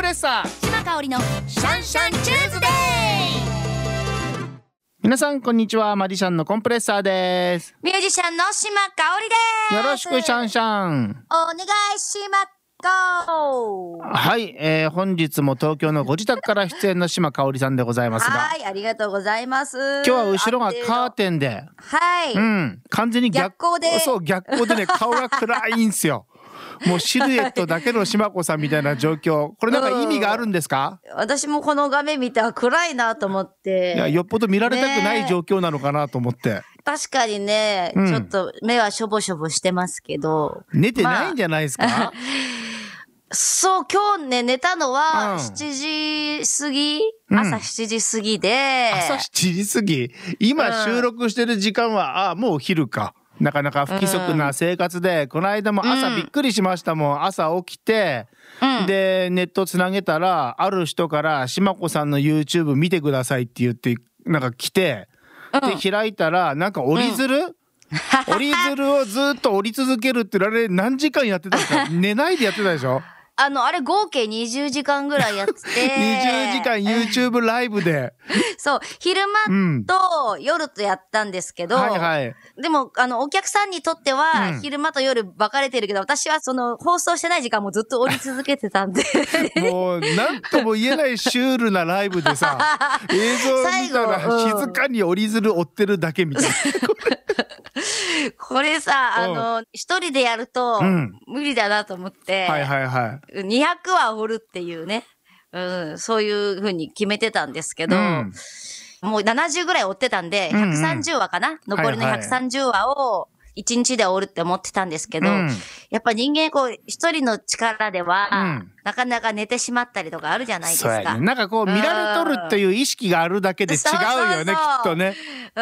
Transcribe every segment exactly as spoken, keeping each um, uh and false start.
レッサー島香織のシャンシャンチューズデー。皆さんこんにちは、マジシャンのコンプレッサーです。 ミュージシャンの島香織です。 よろしくシャンシャンお願いします。 はい、えー、本日も東京のご自宅から出演の島香織さんでございますが、 はい、ありがとうございます。 今日は後ろがカーテンで、 はい、 うん、完全に 逆, 逆光でそう逆光でね、顔が暗いんですよ。もうシルエットだけの島子さんみたいな状況。これなんか意味があるんですか？ うん、私もこの画面見て暗いなと思って、 いや、よっぽど見られたくない状況なのかなと思って、ね、 確かにね、うん、ちょっと目はしょぼしょぼしてますけど、 寝てないんじゃないですか？まあそう、今日ね、寝たのはしちじ過ぎ、うん、朝しちじ過ぎで。 朝しちじ過ぎ？今収録してる時間は、あ、もうお昼か。なかなか不規則な生活で、うん、この間も朝びっくりしましたもん。うん、朝起きて、うん、で、ネットつなげたら、ある人から島子さんの YouTube 見てくださいって言って、なんか来て、うん、で、開いたら、なんか折り鶴、うん、折り鶴をずっと折り続けるってあれ何時間やってたんですか？寝ないでやってたでしょ？ あの、あれ合計にじゅうじかんぐらいやってて。 にじゅうじかん YouTube ライブで。 そう、昼間と夜とやったんですけど、うん、はいはい。でも、あの、お客さんにとっては、昼間と夜分かれてるけど、うん、私はその、放送してない時間もずっと折り続けてたんで。 もう、なんとも言えないシュールなライブでさ、映像を見たら静かに折り鶴折ってるだけみたいな。 これさ、あの、一人でやると、無理だなと思って、 うん、はいはいはい。 にひゃくは折るっていうね、うん、そういう風に決めてたんですけど、うん、もうななじゅうぐらい折ってたんで、ひゃくさんじゅうわかな、うんうん、残りのひゃくさんじゅうわをいちにちで折るって思ってたんですけど、うん、やっぱ人間こう、一人の力では、うん、なかなか寝てしまったりとかあるじゃないですか。 そうやね。なんかこう、見られとるっていう意識があるだけで違うよね、そうそうそう、きっとね。 うん。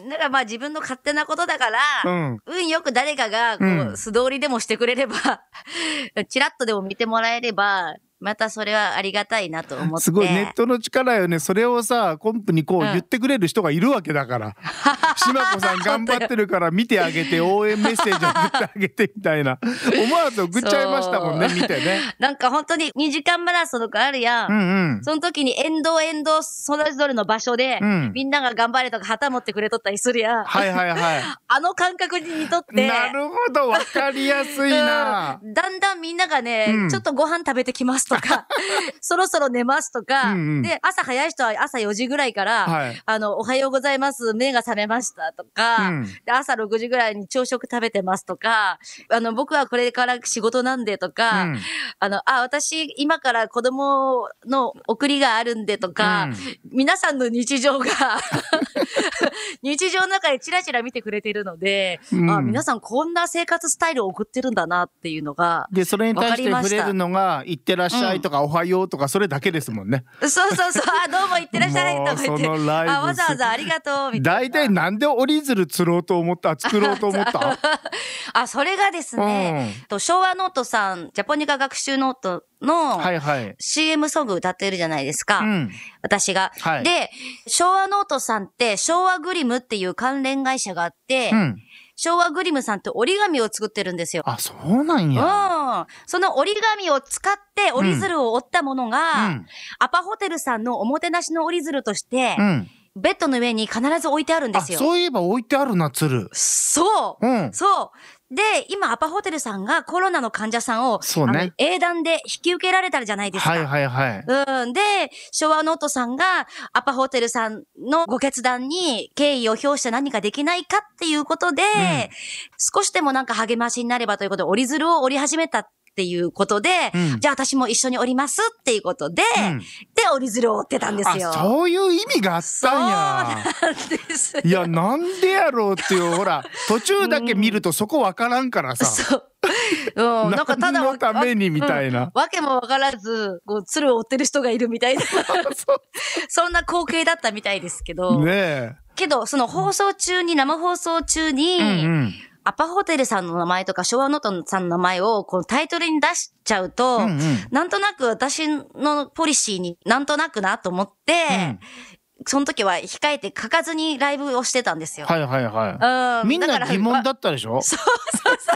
だからまあ自分の勝手なことだから、うん、運よく誰かが、こう、うん、素通りでもしてくれれば、チラッとでも見てもらえれば、またそれはありがたいなと思って。 すごいネットの力よね。それをさ、コンプにこう言ってくれる人がいるわけだから。うん、島子さん頑張ってるから見てあげて、応援メッセージ送ってあげてみたいな。思わず送っちゃいましたもんね、見てね。 なんか本当ににじかんマラソンとかあるやん。うんうん、その時に沿道沿道それぞれの場所で、うん、みんなが頑張れとか旗持ってくれとったりするやん。はいはいはい。あの感覚に似とって。 なるほど、わかりやすいな、 うん。だんだんみんながね、うん、ちょっとご飯食べてきますとか、そろそろ寝ますとか、うんうん、で、朝早い人は朝よじぐらいから、はい、あの、おはようございます、目が覚めましたとか、うん、で、朝ろくじぐらいに朝食食べてますとか、あの、僕はこれから仕事なんでとか、うん、あの、あ、私、今から子供の送りがあるんでとか、うん、皆さんの日常が、日常の中でチラチラ見てくれてるので、うん、あ、皆さんこんな生活スタイルを送ってるんだなっていうのが、 で、それに対して触れるのが、いってらっしゃいとか、うん、おはようとかそれだけですもんね。 そうそうそう。あ、どうもいってらっしゃいとか言って。あ、わざわざありがとうみたいな。 大体なんで折り鶴釣ろうと思った作ろうと思ったあ、それがですね、うん、と昭和ノートさん、ジャポニカ学習ノートの シーエム ソング歌ってるじゃないですか。うん、私が、はい。で、昭和ノートさんって昭和グリムっていう関連会社があって、うん、昭和グリムさんって折り紙を作ってるんですよ。 あ、そうなんや。 うん。その折り紙を使って折り鶴を折ったものが、うん、アパホテルさんのおもてなしの折り鶴として、うん、ベッドの上に必ず置いてあるんですよ。 あ、そういえば置いてあるな、鶴。 そう。うん。そう。で、今、アパホテルさんがコロナの患者さんを、そうね、あの英断で引き受けられたじゃないですか。 はいはいはい。 うん。で、昭和ノートさんが、アパホテルさんのご決断に敬意を表して何かできないかっていうことで、うん、少しでもなんか励ましになればということで、折り鶴を折り始めたっていうことで、うん、じゃあ私も一緒に折りますっていうことで、うん、で、折り鶴を折ってたんですよ。 あ、そういう意味があったんや。 そうなんですよ。 いや、なんでやろうっていう、ほら、途中だけ見るとそこわからんからさ。 そう。うん、なんかただ何のためにみたいな。 うん、わけもわからず、こう、鶴を折ってる人がいるみたいな。そんな光景だったみたいですけど。ねえ。けど、その放送中に、生放送中に、うんうん、アパホテルさんの名前とか昭和ノートさんの名前をこうタイトルに出しちゃうと、うんうん、なんとなく私のポリシーになんとなくなと思って、うん、その時は控えて書かずにライブをしてたんですよ。 はいはいはい。うん、みんな疑問だったでしょ？ そうそうそうそう。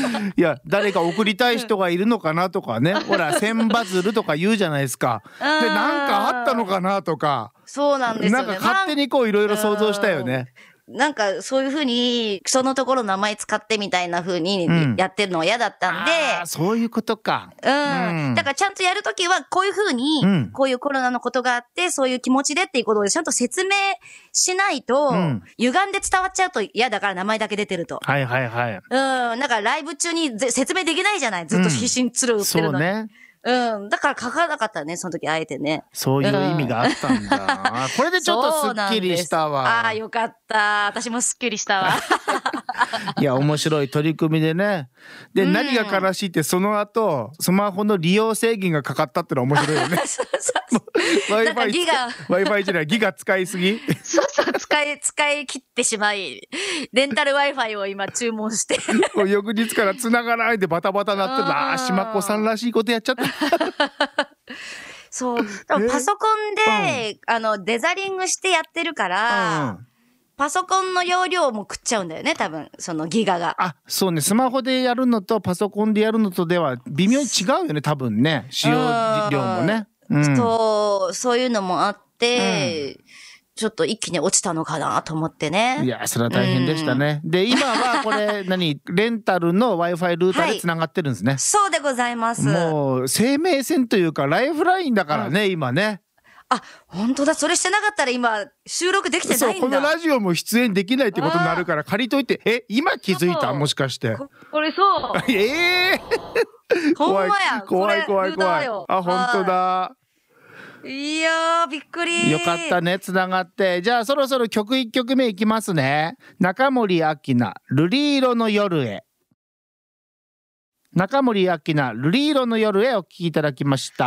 いや誰か送りたい人がいるのかなとかねほら千バズるとか言うじゃないですか。でなんかあったのかなとか。 そうなんですよね。 なんか勝手にこういろいろ想像したよね。 なんかそういうふうにそのところ名前使ってみたいなふうにやってるのは嫌だったんで、 うん、あそういうことか、 うん、うん、だからちゃんとやるときはこういうふうに、うん、こういうコロナのことがあってそういう気持ちでっていうことをちゃんと説明しないと、うん、歪んで伝わっちゃうと嫌だから名前だけ出てると。 はいはいはい。うん、 だからライブ中に説明できないじゃない、ずっと必死に鶴売ってるのに。うん、そうね。うん。だから書かなかったね、その時あえてね。 そういう意味があったんだ。うん、これでちょっとすっきりしたわ。 ああ、よかった。私もすっきりしたわ。 いや、面白い取り組みでね。で、うん、何が悲しいってその後、スマホの利用制限がかかったってのは面白いよね。そうそうそう。Wi-Fi ギガ。Wi-Fi じゃない、ギガ使いすぎそうそう、使い、使い切ってしまい、レンタル Wi-Fi を今注文して。 翌日から繋がないでバタバタなってる。ああ、島子さんらしいことやっちゃった。 そう。パソコンで、うん、あの、デザリングしてやってるから、うん、パソコンの容量も食っちゃうんだよね、多分、そのギガが。 あ、そうね。スマホでやるのとパソコンでやるのとでは微妙に違うよね、多分ね。使用量もね。 うん、そう、そういうのもあって、うん、ちょっと一気に落ちたのかなと思ってね。 いや、それは大変でしたね。うん、で、今はこれ、何、レンタルの Wi-Fi ルーターで繋がってるんですね。はい、 そうでございます。 もう、生命線というか、ライフラインだからね、うん、今ね。 あ、本当だ。それしてなかったら今、収録できてないんだ。 そう、このラジオも出演できないってことになるから、借りといて、え、今気づいたもしかして。 こ, これそう。 ええー、 ほんまや。 怖い怖い怖い。あ、本当だ。 いやー、びっくり。 よかったね、つながって。じゃあそろそろ曲いっきょくめいきますね。中森明菜、瑠璃色の夜へ。中森明菜、瑠璃色の夜へお聴きいただきました。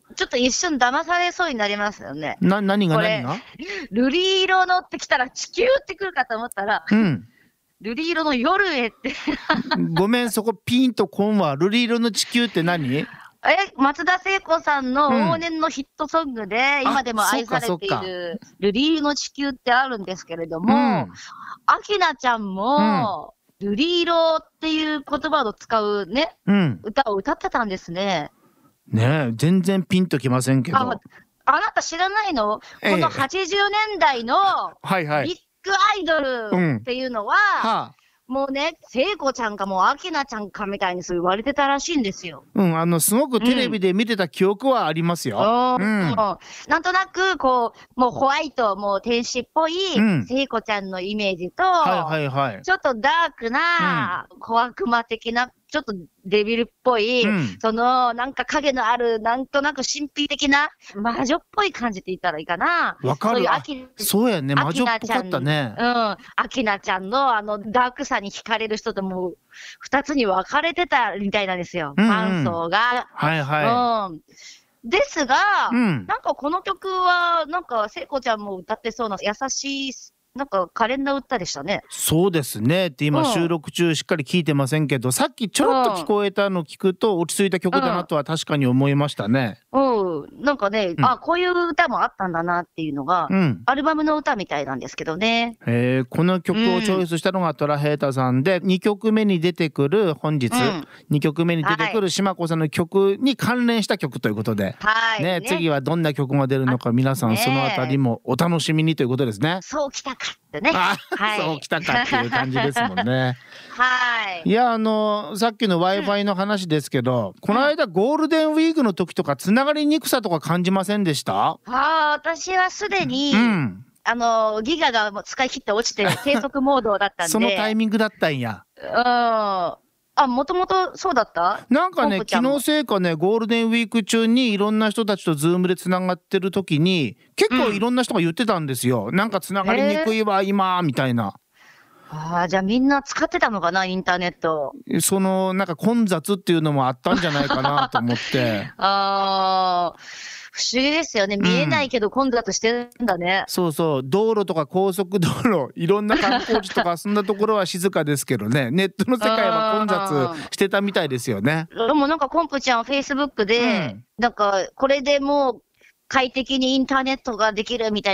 ちょっと一瞬騙されそうになりますよね。 な、何が何が瑠璃色のって来たら地球って来るかと思ったら、うん。瑠璃色の夜へって。 ごめん、そこピンとこんわ。瑠璃色の地球って何？ え、松田聖子さんの往年のヒットソングで、今でも愛されている、瑠璃色の地球ってあるんですけれども、明菜ちゃんも、瑠璃色っていう言葉を使うね、うん、歌を歌ってたんですね。 ねえ、全然ピンときませんけど。あ、 あなた知らないの？このはちじゅうねんだいのビッグアイドルっていうのは、はいはい、もうね、聖子ちゃんかもう明菜ちゃんかみたいにそう言われてたらしいんですよ。 うん、あの、すごくテレビで見てた記憶はありますよ。 うん。うん、なんとなく、こう、もうホワイト、もう天使っぽい聖子ちゃんのイメージと、はいはいはい、ちょっとダークな、小悪魔的な、ちょっとデビルっぽい、うん、その、なんか影のある、なんとなく神秘的な、魔女っぽい感じって言ったらいいかな。 わかる。そういうそうやね、魔女っぽかったね。 うん。明菜ちゃんのあの、ダークさに惹かれる人ともう、二つに分かれてたみたいなんですよ。ファン層が。 はいはい。 うん。ですが、うん、なんかこの曲は、なんか聖子ちゃんも歌ってそうな優しい、なんか可憐な歌でしたね。 そうですねって今収録中しっかり聞いてませんけど、うん、さっきちょろっと聞こえたの聞くと落ち着いた曲だなとは確かに思いましたね。 うん、うん、なんかね、うん、あ、こういう歌もあったんだなっていうのが、うん、アルバムの歌みたいなんですけどね。 えー、この曲をチョイスしたのがトラヘイタさんで、にきょくめに出てくる本日、うん、にきょくめに出てくる島子さんの曲に関連した曲ということで、はいね、ね、次はどんな曲が出るのか皆さんそのあたりもお楽しみにということですね。 そうきたかってね。はい、 そうきたかっていう感じですもんね。 はい。 いや、あのさっきの Wi-Fi の話ですけど、うん、この間ゴールデンウィークの時とかつながりにくさとか感じませんでした？ああ、私はすでに、うん、あのギガがもう使い切って落ちて低速モードだったんで。 そのタイミングだったんや。 うん。あ、もともとそうだった？ なんかね、気のせいかね、ゴールデンウィーク中にいろんな人たちとズームでつながってる時に結構いろんな人が言ってたんですよ、うん、なんかつながりにくいわ今みたいな。 ああ、じゃあみんな使ってたのかな、インターネット。 そのなんか混雑っていうのもあったんじゃないかなと思ってああ、不思議ですよね。見えないけど混雑してるんだね、 うん、そうそう。道路とか高速道路、いろんな観光地とかそんなところは静かですけどね、ネットの世界は混雑してたみたいですよね。 でもなんかコンプちゃんフェイスブックで、うん、なんかこれでもう快適にインターネットができるみたいな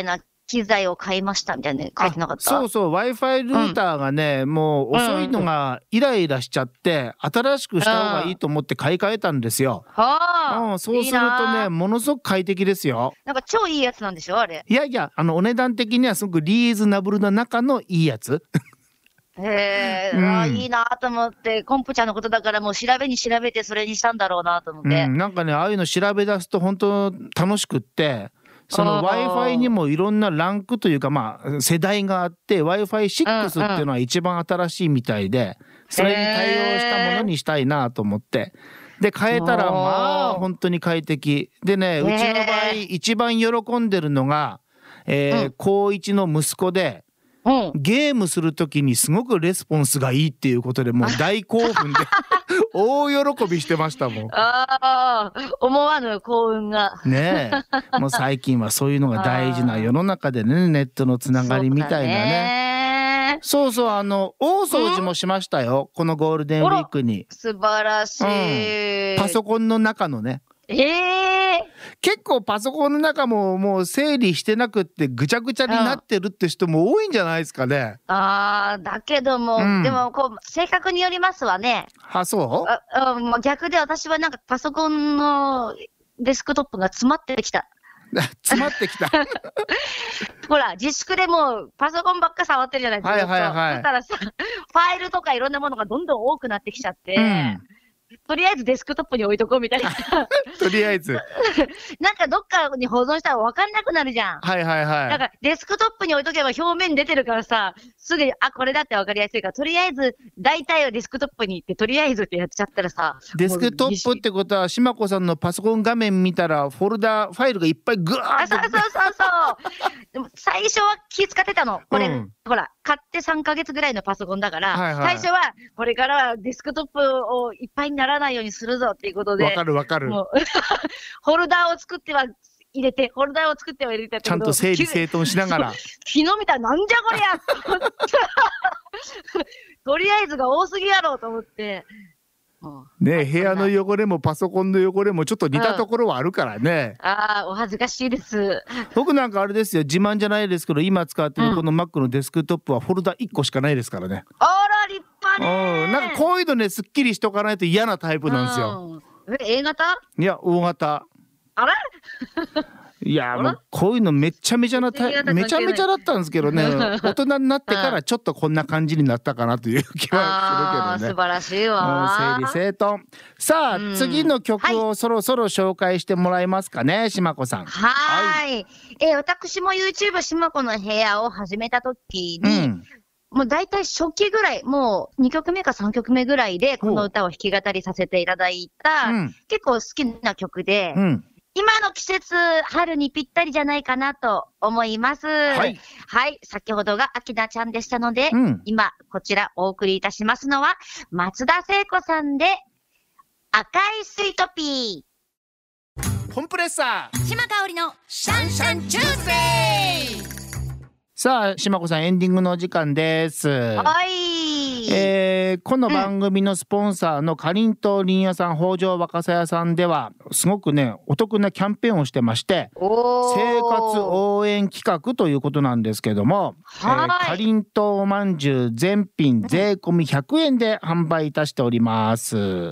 機材を買いましたみたいな書いてなかった？ そうそう、Wi-Fi ルーターがね、うん、もう遅いのがイライラしちゃって、うん、新しくした方がいいと思って買い替えたんですよ。はあ、うん、そうするとね、いいものすごく快適ですよ。 なんか超いいやつなんでしょあれ。 いやいや、あのお値段的にはすごくリーズナブルな中のいいやつ。 へえ、うん、いいなと思って、コンプちゃんのことだからもう調べに調べてそれにしたんだろうなと思って、 うん、なんかねああいうの調べ出すと本当楽しくって、その Wi-Fi にもいろんなランクというかまあ世代があって ワイファイシックス っていうのは一番新しいみたいで、それに対応したものにしたいなと思って。で変えたらまあ本当に快適でね、うちの場合一番喜んでるのが、えー、高いちの息子で、うん、ゲームするときにすごくレスポンスがいいっていうことでもう大興奮で大喜びしてましたもん。 ああ、思わぬ幸運がねえ、もう最近はそういうのが大事な世の中でね、ネットのつながりみたいなね。そうそう、あの大掃除もしましたよ、このゴールデンウィークに。 素晴らしい、 うん、パソコンの中のね。 ええー、 結構パソコンの中ももう整理してなくってぐちゃぐちゃになってるって人も多いんじゃないですかね。 うん、ああ、だけども、うん、でもこう性格によりますわね。 あ、そう？ ああ、逆で私はなんかパソコンのデスクトップが詰まってきた。 詰まってきたほら自粛でもうパソコンばっか触ってるじゃないですか。はいはいはい。だからさ、ファイルとかいろんなものがどんどん多くなってきちゃって、うん、とりあえずデスクトップに置いとこうみたいなとりあえずなんかどっかに保存したら分かんなくなるじゃん。 はいはいはい。 だからデスクトップに置いとけば表面に出てるからさ、すぐにあこれだって分かりやすいから、とりあえず大体はデスクトップに行ってとりあえずってやっちゃったらさ、 デスクトップってことは島子さんのパソコン画面見たらフォルダファイルがいっぱいグワーッと。 あ、そうそうそうそうでも最初は気使ってたのこれ、うん、ほら買ってさんかげつぐらいのパソコンだから、はいはい、最初はこれからはデスクトップをいっぱいにならないようにするぞっていうことで、 わかるわかる。もうホルダーを作っては入れて、ホルダーを作っては入れて、 ちゃんと整理整頓しながら。 昨日見たらなんじゃこりゃとりあえずが多すぎやろうと思って。 ね、部屋の汚れもパソコンの汚れもちょっと似たところはあるからね。 うん、ああ、お恥ずかしいです。 僕なんかあれですよ、自慢じゃないですけど今使ってるこの Mac のデスクトップはフォルダいっこしかないですからね。 あら立派ね。 うん、なんかこういうのねすっきりしとかないと嫌なタイプなんですよ。 うん、え A 型？ いや大型。 あれいやもうこういうのめちゃめちゃなタイめちゃめちゃだったんですけどね大人になってからちょっとこんな感じになったかなという気はするけどね。 素晴らしいわ。 整理整頓。さあ、うん、次の曲をそろそろ紹介してもらえますかね、島子さん。 はい、えー、私も YouTube 島子の部屋を始めた時に、うん、もう大体初期ぐらい、もうにきょくめかさんきょくめぐらいでこの歌を弾き語りさせていただいた、うん、結構好きな曲で、うん、今の季節春にぴったりじゃないかなと思います。はい、はい、先ほどがあきなちゃんでしたので、うん、今こちらお送りいたしますのは松田聖子さんで赤いスイートピー。コンプレッサー島香織のシャンシャンチューズデー。 さあ島子さんエンディングのお時間です。 はい、 えー、この番組のスポンサーのかりんとう林屋さん北条若狭屋さんではすごくねお得なキャンペーンをしてまして、生活応援企画ということなんですけども、かりんとうまんじゅう全品税込みひゃくえんで販売いたしております。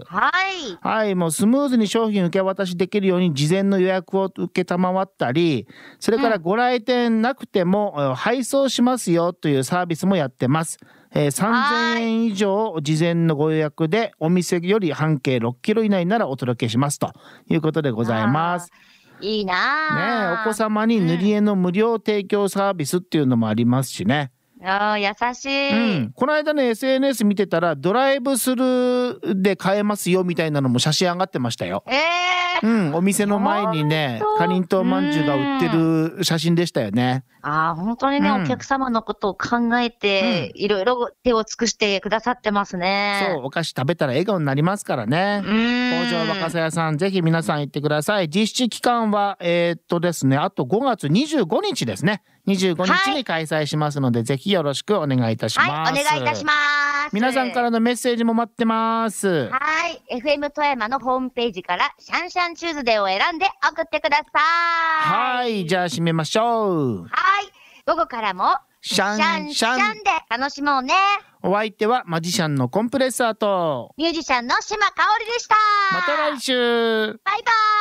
はいはい、もうスムーズに商品受け渡しできるように事前の予約を受けたまわったり、それからご来店なくても、うん、配送しますよというサービスもやってます。えー、さんぜんえん以上事前のご予約でお店より半径ろっキロ以内ならお届けしますということでございます。 いいなね、お子様に塗り絵の無料提供サービスっていうのもありますしね。 あ、優しい、 うん、この間ね エスエヌエス 見てたらドライブスルーで買えますよみたいなのも写真上がってましたよ。 えー、うん、お店の前にねかりんとうまんじゅうが売ってる写真でしたよね。 あ、本当にね、うん、お客様のことを考えて、うん、いろいろ手を尽くしてくださってますね。 そう、お菓子食べたら笑顔になりますからね。北条若狭屋さんぜひ皆さん行ってください。実施期間はえー、っとですねあとごがつにじゅうごにちですね。にじゅうごにちに開催しますので、はい、ぜひよろしくお願いいたします。 はい、お願いいたします。 皆さんからのメッセージも待ってます。 はい、エフエム 富山のホームページからシャンシャンチューズデーを選んで送ってください。 はい、じゃあ締めましょう。 はい、 午後からもシャンシャンシャンで楽しもうね。 お相手はマジシャンのコンプレッサーとミュージシャンの島香織でした。 また来週。 バイバイ。